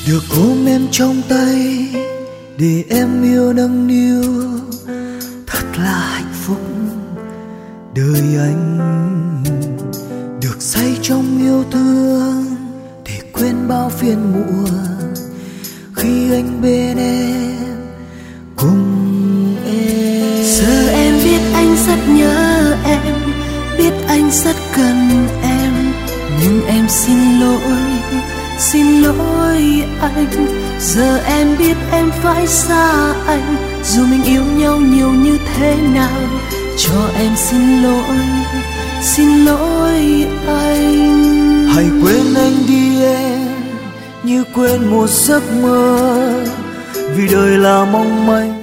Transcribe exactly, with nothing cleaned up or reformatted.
Được ôm em trong tay để em yêu nâng niu, thật là hạnh phúc đời anh. Được say trong yêu thương để quên bao phiền muộn khi anh bên em cùng em. Giờ em biết anh rất nhớ em, biết anh rất cần em, nhưng em xin lỗi, xin lỗi anh. Giờ em biết em phải xa anh, dù mình yêu nhau nhiều như thế nào. Cho em xin lỗi, xin lỗi anh. Hãy quên anh đi em, như quên một giấc mơ, vì đời là mong manh